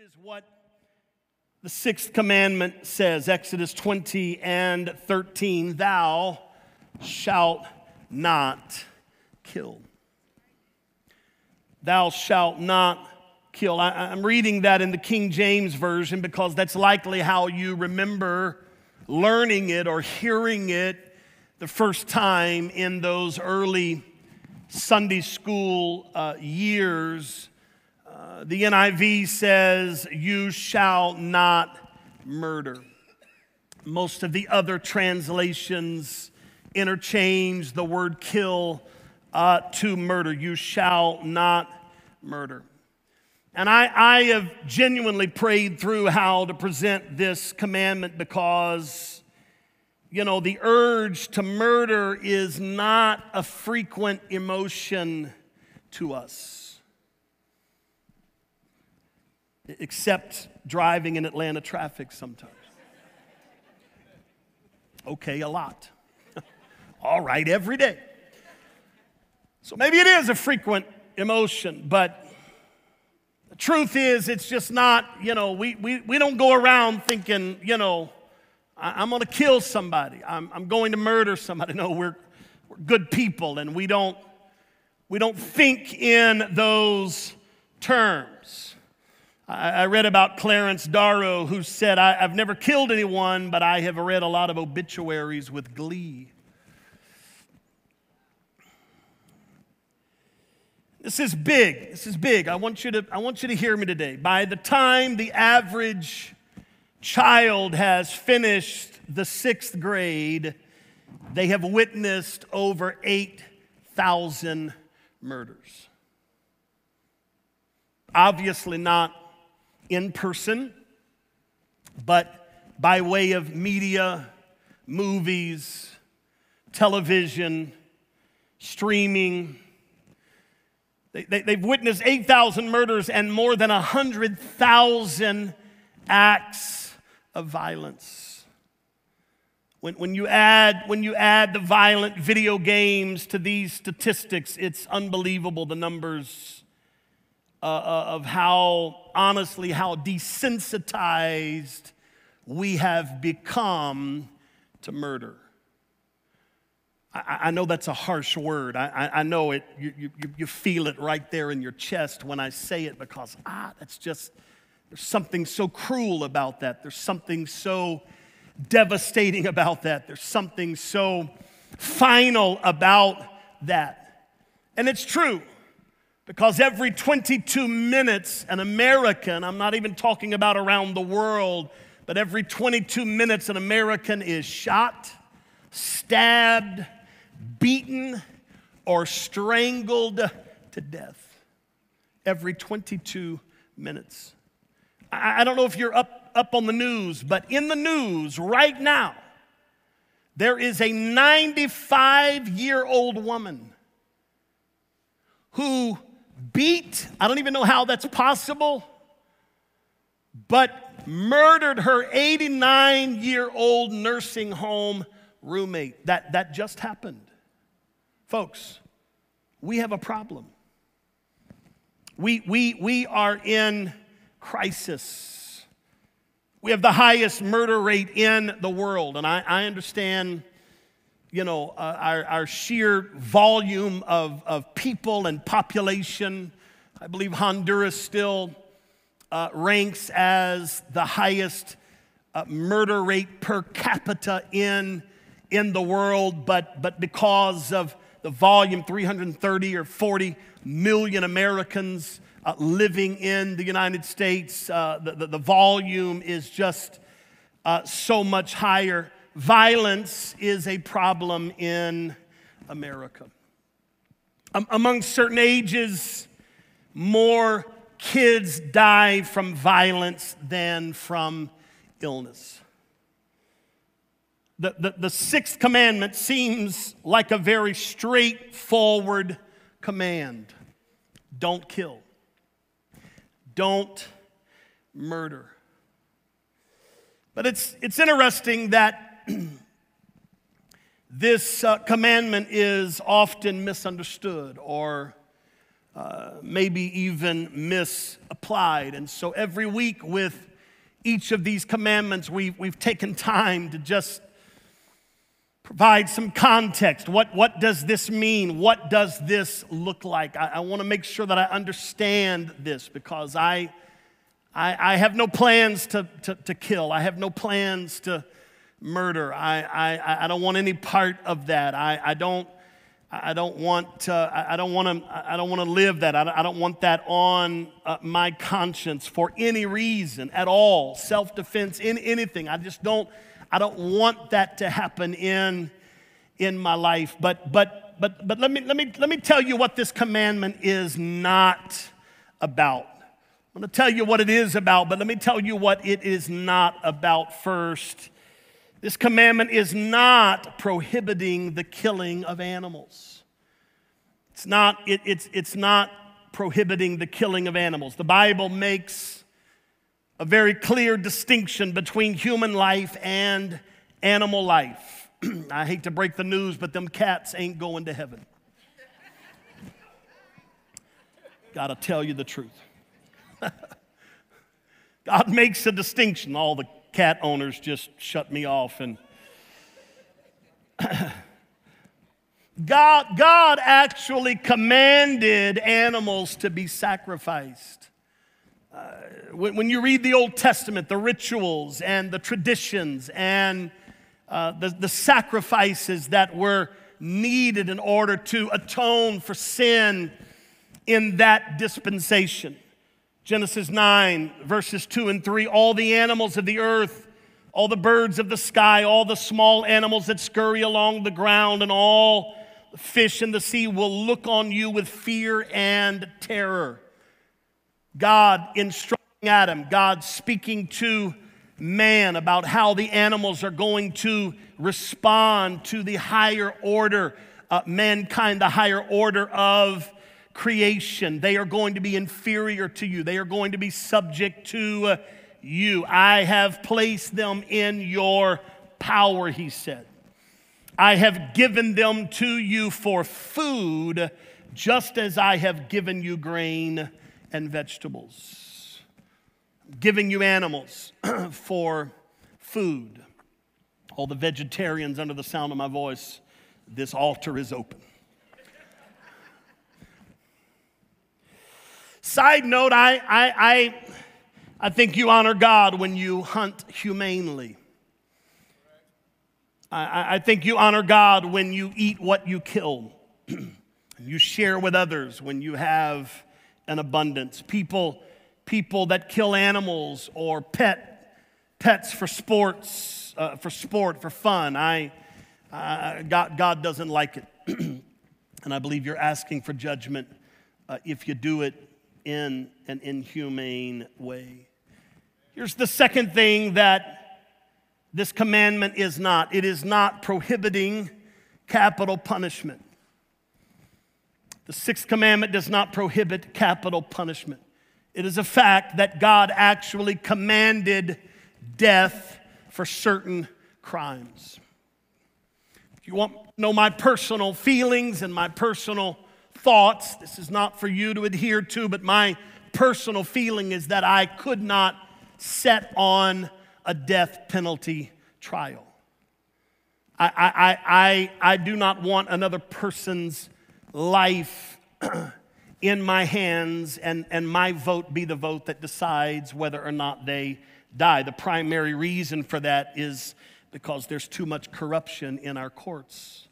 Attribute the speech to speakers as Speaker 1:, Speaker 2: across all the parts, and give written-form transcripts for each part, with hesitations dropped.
Speaker 1: is what the sixth commandment says, Exodus 20 and 13, thou shalt not kill. Thou shalt not kill. I'm reading that in the King James Version because that's likely how you remember learning it or hearing it the first time in those early Sunday school years. The NIV says, you shall not murder. Most of the other translations interchange the word kill to murder. You shall not murder. And I have genuinely prayed through how to present this commandment because, the urge to murder is not a frequent emotion to us. Except driving in Atlanta traffic sometimes. Okay, a lot. All right, every day. So maybe it is a frequent emotion, but the truth is it's just not, we don't go around thinking, I'm going to kill somebody. I'm going to murder somebody. No, we're good people, and we don't think in those terms. I read about Clarence Darrow, who said, I've never killed anyone, but I have read a lot of obituaries with glee. This is big. This is big. I want you to hear me today. By the time the average child has finished the sixth grade, they have witnessed over 8,000 murders. Obviously not in person, but by way of media, movies, television, streaming. They've witnessed 8,000 murders and more than 100,000 acts of violence. When you add the violent video games to these statistics, it's unbelievable the numbers of how desensitized we have become to murder. I know that's a harsh word. I know it. You feel it right there in your chest when I say it because there's something so cruel about that. There's something so devastating about that. There's something so final about that. And it's true. Because every 22 minutes, an American, I'm not even talking about around the world, but every 22 minutes, an American is shot, stabbed, beaten, or strangled to death. Every 22 minutes. I don't know if you're up on the news, but in the news right now, there is a 95-year-old woman who beat, I don't even know how that's possible, but murdered her 89-year-old nursing home roommate. That just happened. Folks, we have a problem. We are in crisis. We have the highest murder rate in the world, and I understand our sheer volume of people and population. I believe Honduras still ranks as the highest murder rate per capita in the world, but because of the volume, 330 or 40 million Americans living in the United States, the volume is just so much higher. Violence is a problem in America. Among certain ages, more kids die from violence than from illness. The sixth commandment seems like a very straightforward command. Don't kill. Don't murder. But it's interesting that this commandment is often misunderstood or maybe even misapplied. And so every week with each of these commandments, we've taken time to just provide some context. What does this mean? What does this look like? I want to make sure that I understand this, because I have no plans to kill. I have no plans to murder. I don't want any part of that. I don't want to live that. I don't want that on my conscience for any reason at all. Self-defense, in anything. I don't want that to happen in my life. But let me tell you what this commandment is not about. I'm going to tell you what it is about, but let me tell you what it is not about first. This commandment is not prohibiting the killing of animals. It's not prohibiting the killing of animals. The Bible makes a very clear distinction between human life and animal life. I hate to break the news, but them cats ain't going to heaven. Gotta tell you the truth. God makes a distinction. All the cat owners just shut me off. And God actually commanded animals to be sacrificed. When you read the Old Testament, the rituals and the traditions and the sacrifices that were needed in order to atone for sin in that dispensation. Genesis 9, verses 2 and 3, all the animals of the earth, all the birds of the sky, all the small animals that scurry along the ground, and all the fish in the sea will look on you with fear and terror. God instructing Adam, God speaking to man about how the animals are going to respond to the higher order, mankind, the higher order of creation. They are going to be inferior to you. They are going to be subject to you. I have placed them in your power, he said. I have given them to you for food, just as I have given you grain and vegetables. I'm giving you animals for food. All the vegetarians under the sound of my voice, this altar is open. Side note, I think you honor God when you hunt humanely. I think you honor God when you eat what you kill. You share with others when you have an abundance. People that kill animals or pets for sports, for fun. God doesn't like it. And I believe you're asking for judgment if you do it in an inhumane way. Here's the second thing that this commandment is not. It is not prohibiting capital punishment. The sixth commandment does not prohibit capital punishment. It is a fact that God actually commanded death for certain crimes. If you want to know my personal feelings and my personal thoughts, this is not for you to adhere to, but my personal feeling is that I could not set on a death penalty trial. I do not want another person's life in my hands and my vote be the vote that decides whether or not they die. The primary reason for that is because there's too much corruption in our courts.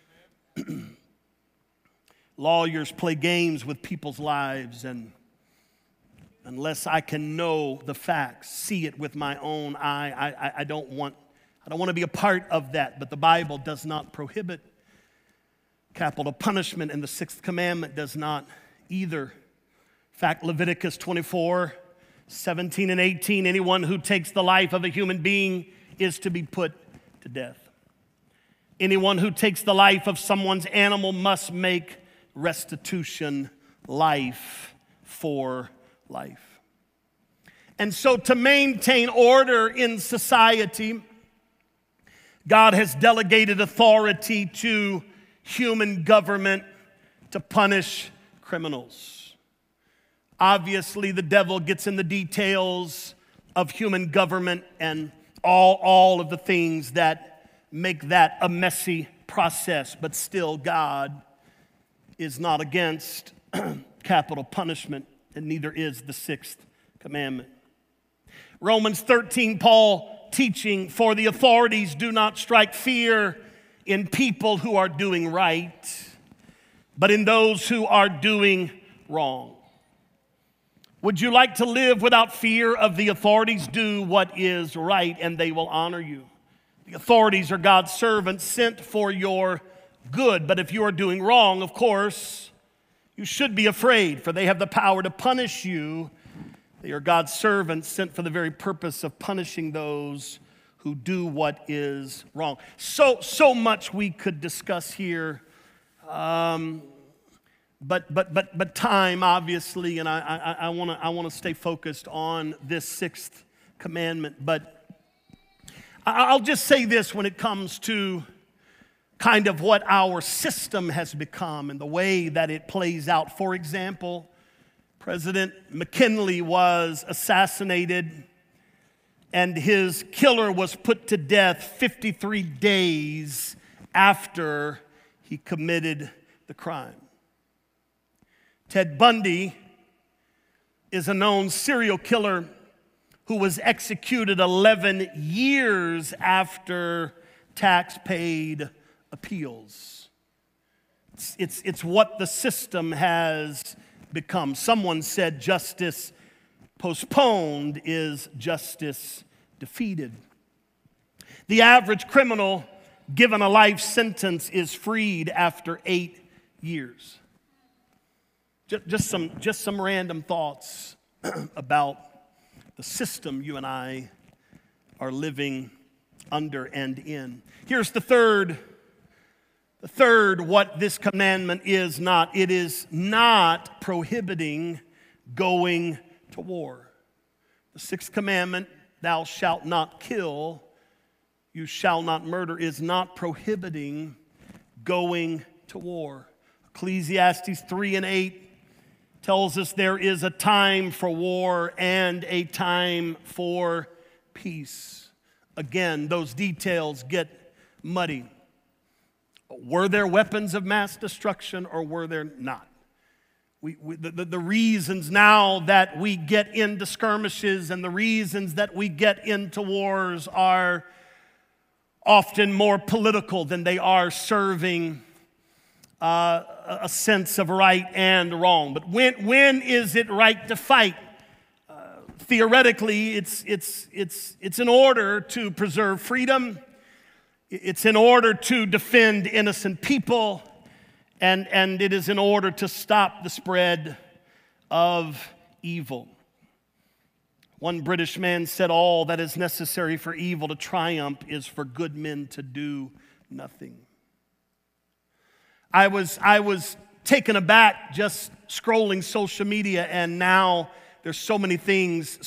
Speaker 1: Lawyers play games with people's lives, and unless I can know the facts, see it with my own eye, I don't want to be a part of that. But the Bible does not prohibit capital punishment, and the sixth commandment does not either. In fact, Leviticus 24, 17 and 18, anyone who takes the life of a human being is to be put to death. Anyone who takes the life of someone's animal must make restitution, life for life. And so to maintain order in society, God has delegated authority to human government to punish criminals. Obviously, the devil gets in the details of human government and all of the things that make that a messy process, but still God is not against capital punishment, and neither is the sixth commandment. Romans 13, Paul teaching, for the authorities do not strike fear in people who are doing right, but in those who are doing wrong. Would you like to live without fear of the authorities? Do what is right, and they will honor you. The authorities are God's servants sent for your good. But if you are doing wrong, of course, you should be afraid, for they have the power to punish you. They are God's servants sent for the very purpose of punishing those who do what is wrong. So much we could discuss here. But time, obviously, and I want to stay focused on this sixth commandment. But I'll just say this when it comes to kind of what our system has become and the way that it plays out. For example, President McKinley was assassinated, and his killer was put to death 53 days after he committed the crime. Ted Bundy is a known serial killer who was executed 11 years after tax-paid appeals. It's what the system has become. Someone said justice postponed is justice defeated. The average criminal given a life sentence is freed after 8 years. Just some random thoughts about the system you and I are living under and in. Here's the third, what this commandment is not. It is not prohibiting going to war. The sixth commandment, thou shalt not kill, you shall not murder, is not prohibiting going to war. Ecclesiastes 3:8 tells us there is a time for war and a time for peace. Again, those details get muddy. Were there weapons of mass destruction or were there not? The reasons now that we get into skirmishes and the reasons that we get into wars are often more political than they are serving a sense of right and wrong. But when is it right to fight? Theoretically, it's in order to preserve freedom. It's in order to defend innocent people, and it is in order to stop the spread of evil. One British man said, all that is necessary for evil to triumph is for good men to do nothing. I was taken aback just scrolling social media, and now there's so many things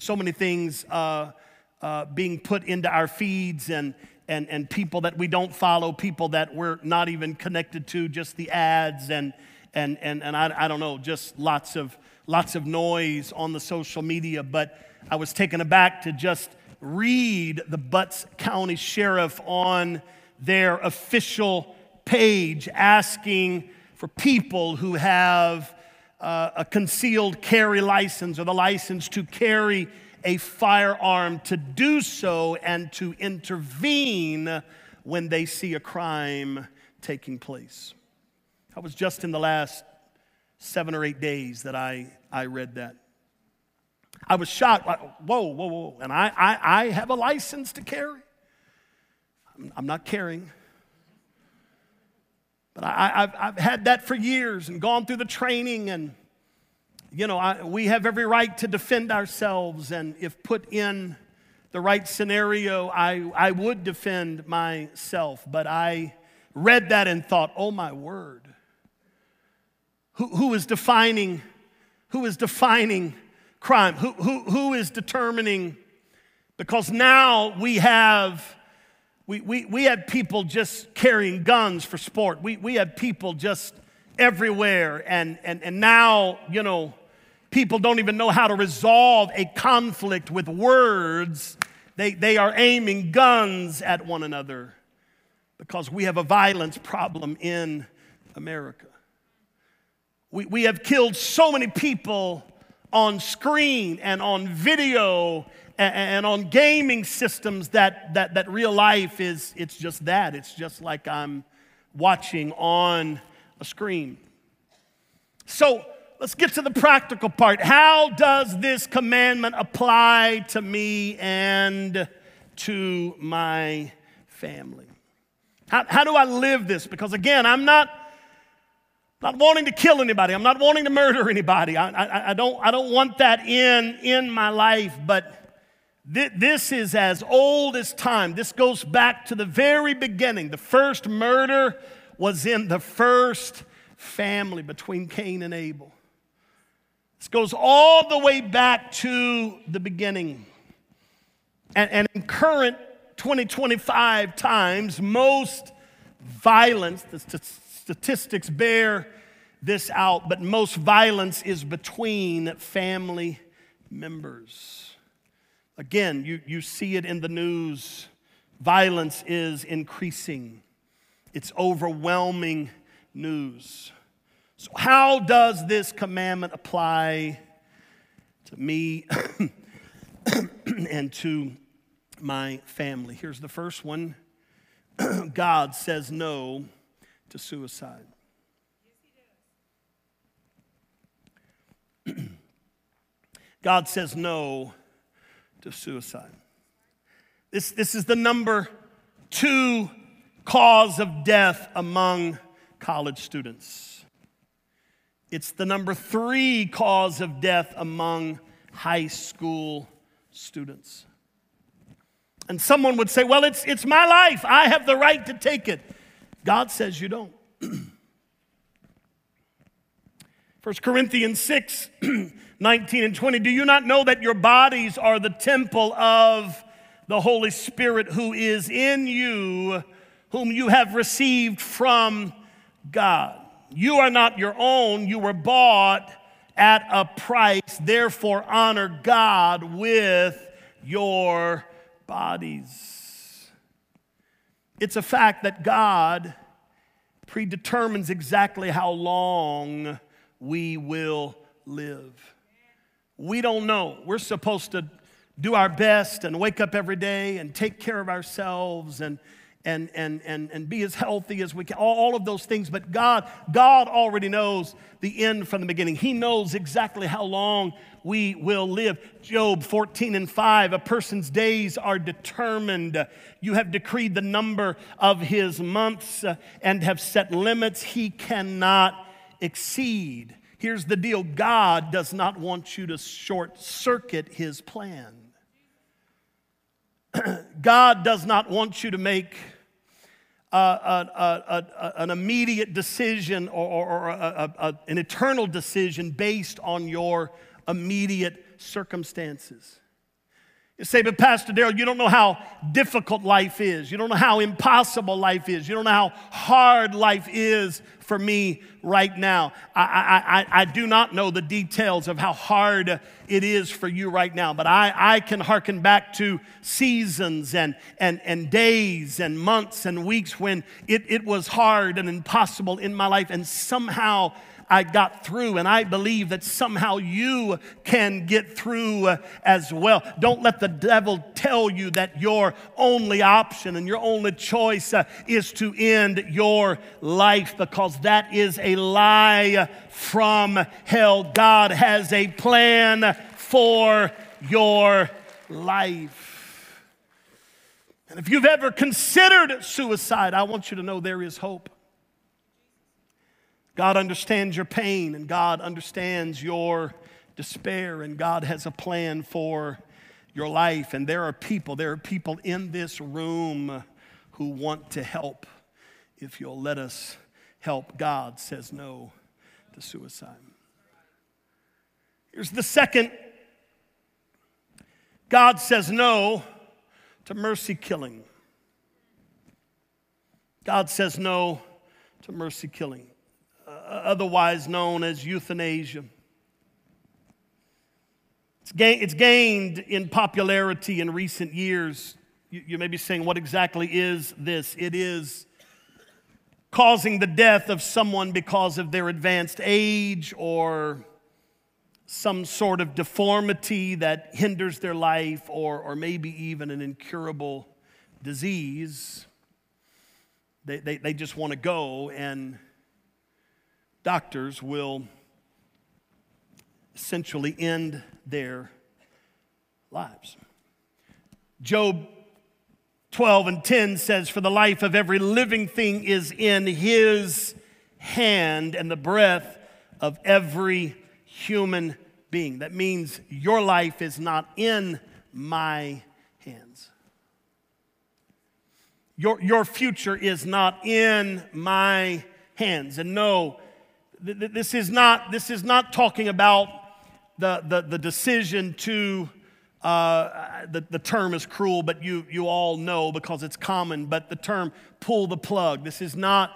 Speaker 1: being put into our feeds, and people that we don't follow, people that we're not even connected to, just the ads and I don't know, just lots of noise on the social media. But I was taken aback to just read the Butts County Sheriff on their official page asking for people who have a concealed carry license or the license to carry a firearm to do so and to intervene when they see a crime taking place. That was just in the last 7 or 8 days that I read that. I was shocked. Whoa. And I have a license to carry. I'm not carrying. But I've had that for years and gone through the training, and we have every right to defend ourselves, and if put in the right scenario, I would defend myself. But I read that and thought, oh my word, who is defining crime? Who is determining? Because now we have people just carrying guns for sport. We have people just everywhere. And now, people don't even know how to resolve a conflict with words. They are aiming guns at one another because we have a violence problem in America. We have killed so many people on screen and on video and on gaming systems that real life it's just that. It's just like I'm watching on a screen. So let's get to the practical part. How does this commandment apply to me and to my family? How do I live this? Because again, I'm not wanting to kill anybody. I'm not wanting to murder anybody. I don't want that in my life. But this is as old as time. This goes back to the very beginning. The first murder was in the first family between Cain and Abel. This goes all the way back to the beginning. And in current 2025 times, most violence, the statistics bear this out, but most violence is between family members. Again, you see it in the news. Violence is increasing. It's overwhelming news. So how does this commandment apply to me and to my family? Here's the first one. God says no to suicide. God says no to suicide. This is the number 2 cause of death among college students. It's the number 3 cause of death among high school students. And someone would say, well, it's my life. I have the right to take it. God says you don't. 1 Corinthians 6, 19 and 20. Do you not know that your bodies are the temple of the Holy Spirit who is in you, whom you have received from God? You are not your own. You were bought at a price. Therefore, honor God with your bodies. It's a fact that God predetermines exactly how long we will live. We don't know. We're supposed to do our best and wake up every day and take care of ourselves and be as healthy as we can, all of those things. But God already knows the end from the beginning. He knows exactly how long we will live. Job 14:5, a person's days are determined. You have decreed the number of his months and have set limits he cannot exceed. Here's the deal. God does not want you to short circuit his plan. God does not want you to make an immediate decision or an eternal decision based on your immediate circumstances. You say, but Pastor Darrell, you don't know how difficult life is. You don't know how impossible life is. You don't know how hard life is for me right now. I do not know the details of how hard it is for you right now, but I can hearken back to seasons and days and months and weeks when it was hard and impossible in my life, and somehow I got through, and I believe that somehow you can get through as well. Don't let the devil tell you that your only option and your only choice is to end your life, because that is a lie from hell. God has a plan for your life. And if you've ever considered suicide, I want you to know there is hope. God understands your pain, and God understands your despair, and God has a plan for your life. And there are people in this room who want to help. If you'll let us help. God says no to suicide. Here's the second. God says no to mercy killing. God says no to mercy killing. otherwise known as euthanasia. It's gained in popularity in recent years. You may be saying, what exactly is this? It is causing the death of someone because of their advanced age or some sort of deformity that hinders their life, or maybe even an incurable disease. They just want to go, and doctors will essentially end their lives. Job 12:10 says, "For the life of every living thing is in his hand, and the breath of every human being." That means your life is not in my hands. Your future is not in my hands. And no, this is not talking about the decision to, the term is cruel, but you all know because it's common, but the term pull the plug. This is not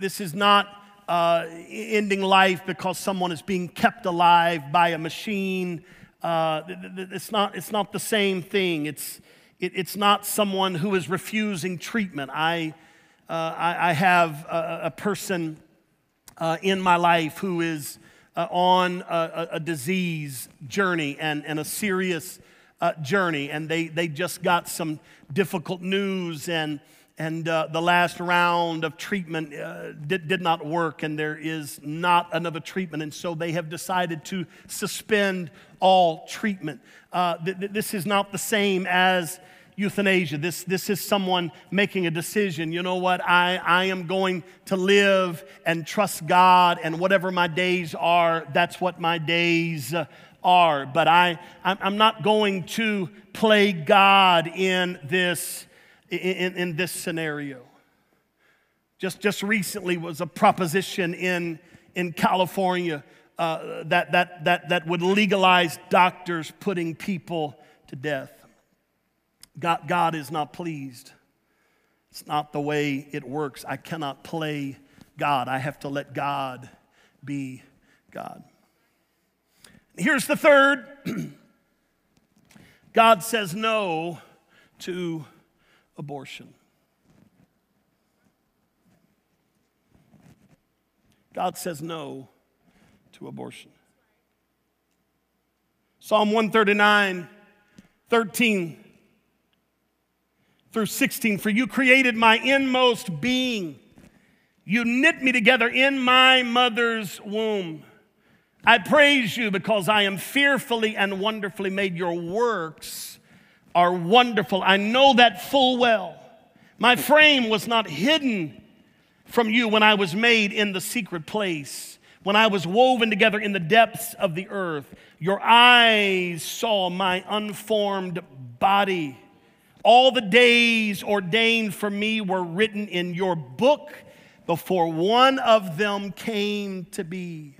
Speaker 1: ending life because someone is being kept alive by a machine. It's not the same thing. It's not someone who is refusing treatment. I have a person in my life who is on a disease journey and a serious journey, and they just got some difficult news, and the last round of treatment did not work, and there is not another treatment, and so they have decided to suspend all treatment. This is not the same as euthanasia. This is someone making a decision. You know what? I am going to live and trust God, and whatever my days are, that's what my days are. But I'm not going to play God in this scenario. Just recently was a proposition in California that would legalize doctors putting people to death. God is not pleased. It's not the way it works. I cannot play God. I have to let God be God. Here's the third. God says no to abortion. God says no to abortion. Psalm 139, 13 through 16. "For you created my inmost being. You knit me together in my mother's womb. I praise you because I am fearfully and wonderfully made. Your works are wonderful. I know that full well. My frame was not hidden from you when I was made in the secret place, when I was woven together in the depths of the earth. Your eyes saw my unformed body. All the days ordained for me were written in your book before one of them came to be."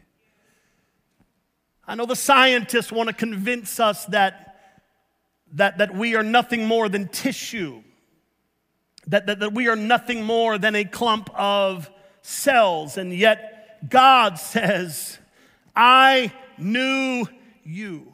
Speaker 1: I know the scientists want to convince us that we are nothing more than tissue, that we are nothing more than a clump of cells, and yet God says, "I knew you.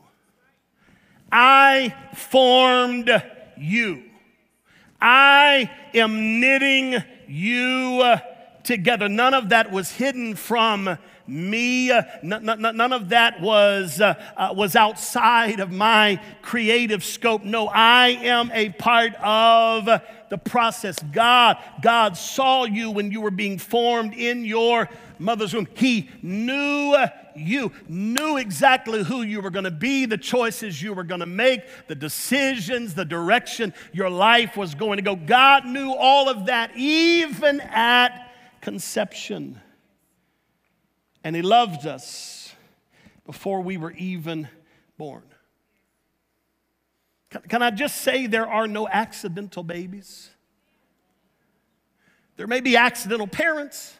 Speaker 1: I formed you. I am knitting you together." None of that was hidden from me. None of that was outside of my creative scope. No, I am a part of the process. God saw you when you were being formed in your mother's womb. He knew you, knew exactly who you were going to be, the choices you were going to make, the decisions, the direction your life was going to go. God knew all of that even at conception. And He loved us before we were even born. Can I just say there are no accidental babies? There may be accidental parents,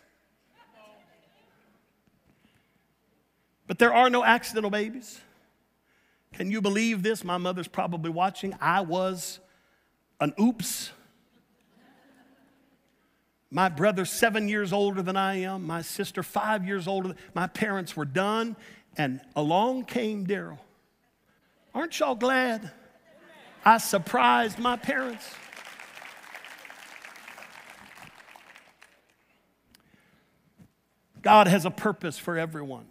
Speaker 1: but there are no accidental babies. Can you believe this? My mother's probably watching. I was an oops. My brother 7 years older than I am. My sister 5 years older. My parents were done. And along came Daryl. Aren't y'all glad I surprised my parents? God has a purpose for everyone.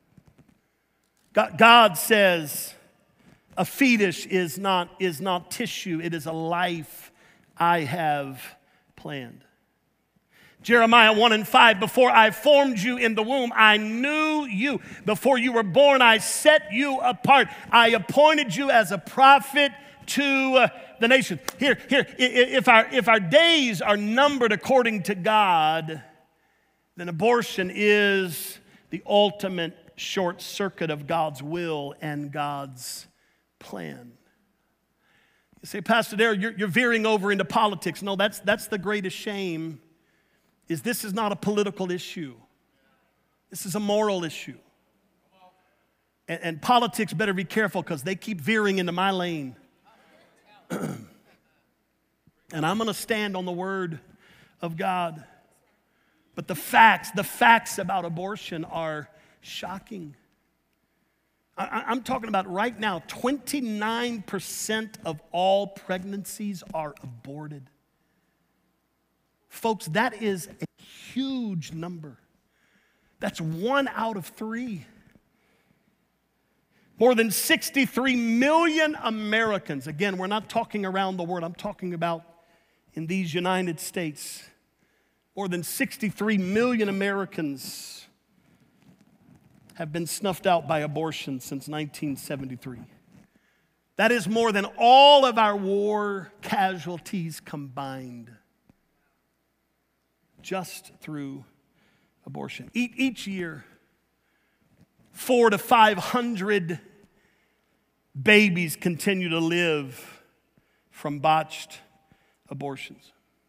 Speaker 1: God says a fetus is not tissue, it is a life I have planned. Jeremiah 1:5, before I formed you in the womb, I knew you. Before you were born, I set you apart. I appointed you as a prophet to the nations. Here, if our days are numbered according to God, then abortion is the ultimate short circuit of God's will and God's plan. You say, Pastor Darrell, you're veering over into politics. No, that's the greatest shame, is this is not a political issue. This is a moral issue. And politics better be careful because they keep veering into my lane. And I'm going to stand on the word of God. But the facts about abortion are shocking. I'm talking about right now, 29% of all pregnancies are aborted. Folks, that is a huge number. That's 1 out of 3. More than 63 million Americans. Again, we're not talking around the world. I'm talking about in these United States. More than 63 million Americans have been snuffed out by abortion since 1973. That is more than all of our war casualties combined, just through abortion. Each year, 400 to 500 babies continue to live from botched abortions.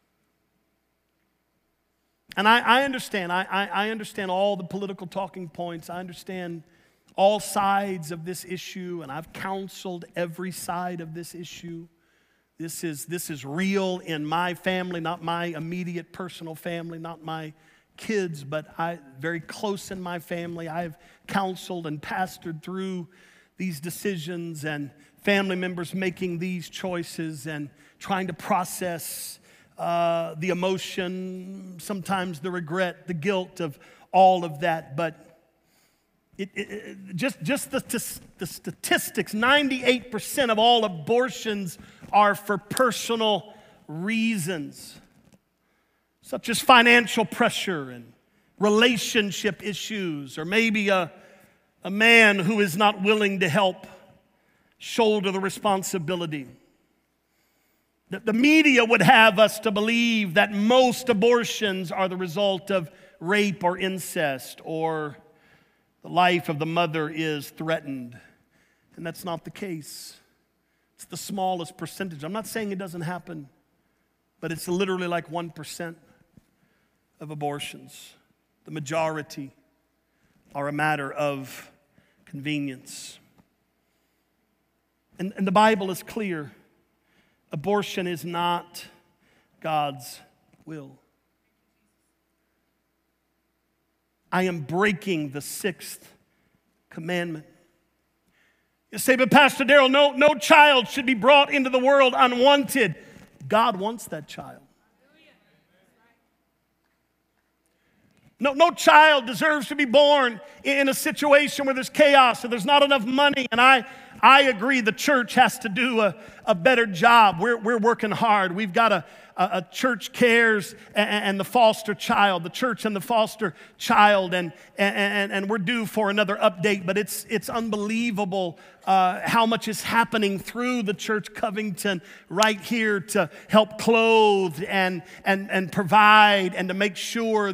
Speaker 1: And I understand. I understand all the political talking points. I understand all sides of this issue, and I've counseled every side of this issue. This is real in my family, not my immediate personal family, not my kids, but very close in my family. I've counseled and pastored through these decisions and family members making these choices and trying to process the emotion, sometimes the regret, the guilt of all of that. But just the statistics, 98% of all abortions are for personal reasons, such as financial pressure and relationship issues, or maybe a man who is not willing to help shoulder the responsibility. The media would have us to believe that most abortions are the result of rape or incest, or the life of the mother is threatened. And that's not the case. It's the smallest percentage. I'm not saying it doesn't happen, but it's literally like 1% of abortions. The majority are a matter of convenience. And the Bible is clear. Abortion is not God's will. I am breaking the 6th commandment. You say, but Pastor Darrell, no child should be brought into the world unwanted. God wants that child. No child deserves to be born in a situation where there's chaos or there's not enough money. And I agree the church has to do a better job. We're working hard. We've got a church cares and the foster child, the church and the foster child, and we're due for another update. But it's unbelievable how much is happening through the church Covington right here to help clothe and provide and to make sure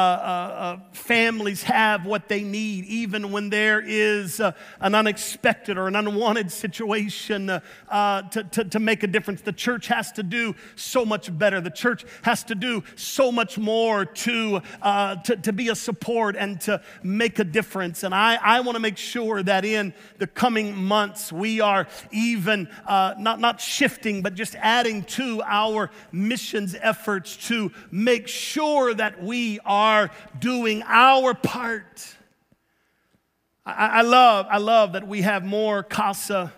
Speaker 1: that families have what they need, even when there is an unexpected or an unwanted situation to make a difference. The church has to do so much better. The church has to do so much more to be a support and to make a difference. And I want to make sure that in the coming months we are even not shifting, but just adding to our missions efforts to make sure that we are doing our part. I love that we have more CASA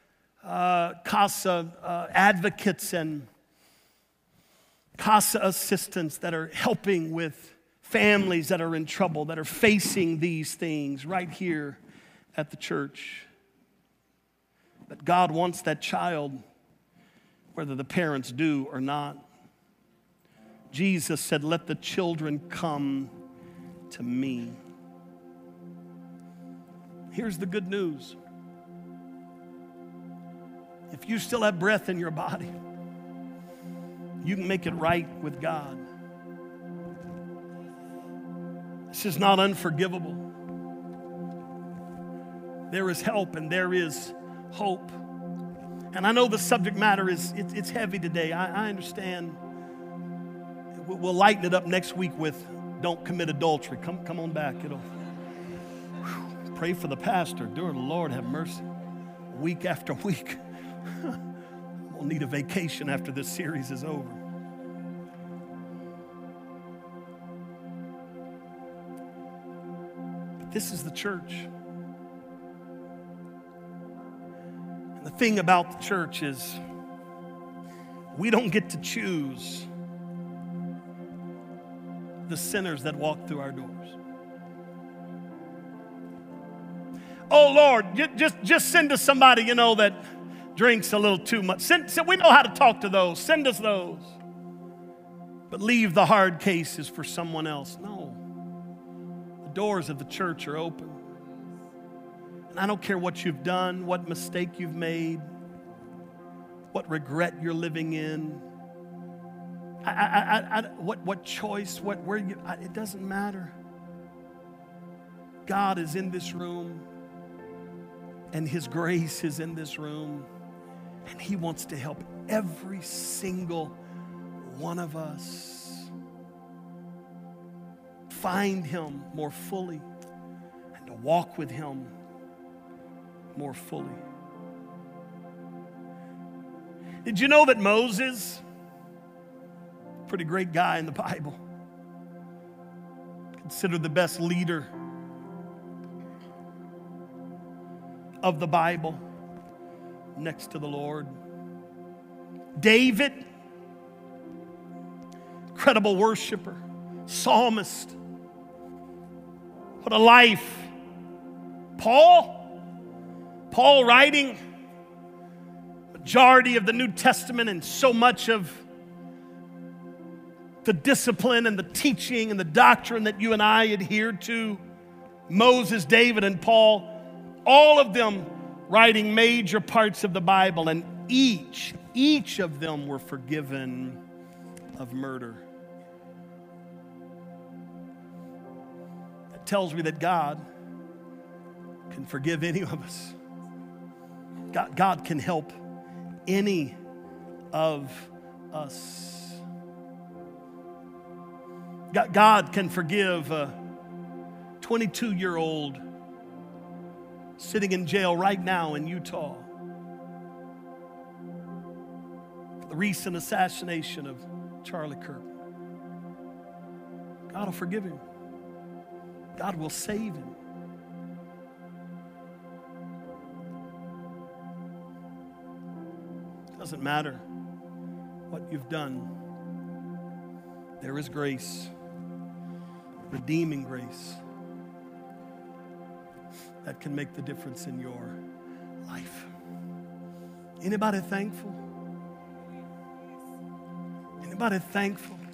Speaker 1: advocates and CASA assistants that are helping with families that are in trouble, that are facing these things right here at the church. But God wants that child, whether the parents do or not. Jesus said, "Let the children come to me." Here's the good news. If you still have breath in your body, you can make it right with God. This is not unforgivable. There is help and there is hope. And I know the subject matter it's heavy today. I understand. We'll lighten it up next week with don't commit adultery. Come on back. Pray for the pastor. Dear Lord, have mercy. Week after week. We'll need a vacation after this series is over. But this is the church. And the thing about the church is we don't get to choose the sinners that walk through our doors. Oh Lord, just send us somebody, that drinks a little too much. We know how to talk to those. Send us those. But leave the hard cases for someone else. No. The doors of the church are open. And I don't care what you've done, what mistake you've made, what regret you're living in, what choice, it doesn't matter. God is in this room. And His grace is in this room. And He wants to help every single one of us find Him more fully and to walk with Him more fully. Did you know that Moses, pretty great guy in the Bible, considered the best leader of the Bible next to the Lord? David, incredible worshiper, psalmist. What a life. Paul writing majority of the New Testament and so much of the discipline and the teaching and the doctrine that you and I adhere to. Moses, David, and Paul, all of them writing major parts of the Bible, and each of them were forgiven of murder. That tells me that God can forgive any of us. God can help any of us. God can forgive a 22-year-old sitting in jail right now in Utah for the recent assassination of Charlie Kirk. God will forgive him. God will save him. Doesn't matter what you've done. There is grace, redeeming grace, that can make the difference in your life. Anybody thankful? Anybody thankful?